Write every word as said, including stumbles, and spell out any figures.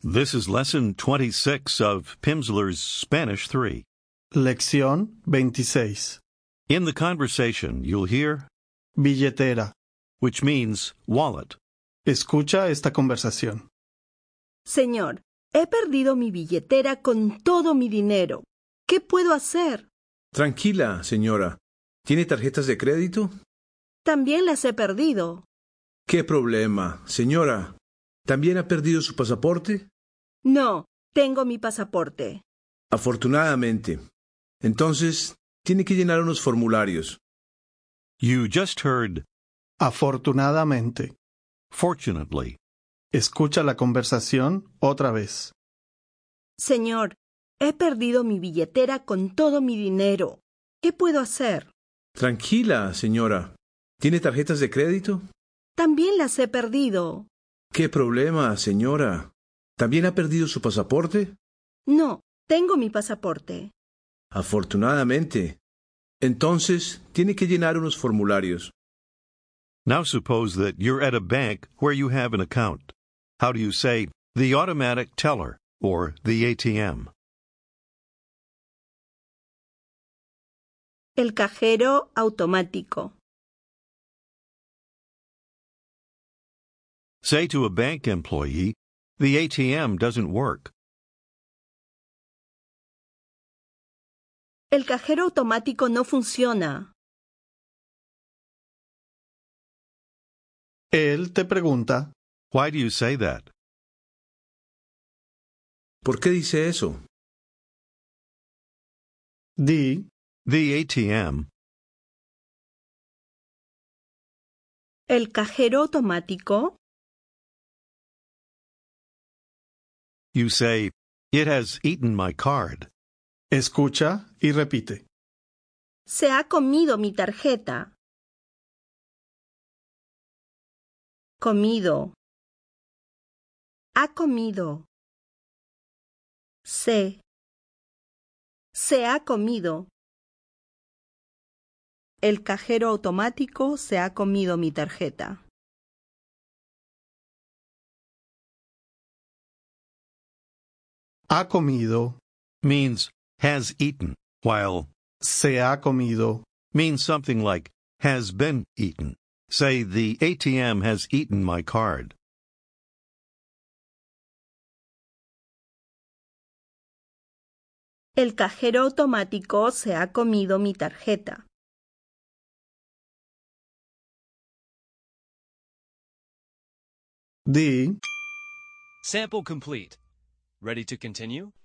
This is lesson twenty-six of Pimsleur's Spanish three. Lección veintiséis. In the conversation, you'll hear Billetera. which means wallet. Escucha esta conversación. Señor, he perdido mi billetera con todo mi dinero. ¿Qué puedo hacer? Tranquila, señora. ¿Tiene tarjetas de crédito? También las he perdido. ¿Qué problema, señora? ¿También ha perdido su pasaporte? No, tengo mi pasaporte. Afortunadamente. Entonces, tiene que llenar unos formularios. You just heard Afortunadamente. fortunately. Escucha la conversación otra vez. Señor, he perdido mi billetera con todo mi dinero. ¿Qué puedo hacer? Tranquila, señora. ¿Tiene tarjetas de crédito? También las he perdido. ¿Qué problema, señora? ¿También ha perdido su pasaporte? No, tengo mi pasaporte. Afortunadamente. Entonces, tiene que llenar unos formularios. Now suppose that you're at a bank where you have an account. How do you say the automatic teller or the A T M? El cajero automático. Say to a bank employee, the A T M doesn't work. El cajero automático no funciona. Él te pregunta, Why do you say that? ¿Por qué dice eso? di, The A T M El cajero automático. You say, it has eaten my card. escucha y repite. Se ha comido mi tarjeta. Comido. Ha comido. Se. Se ha comido. El cajero automático se ha comido mi tarjeta. Ha comido, Means has eaten, while se ha comido, means something like has been eaten. Say, the A T M has eaten my card. El cajero automático se ha comido mi tarjeta. di, Sample complete. Ready to continue?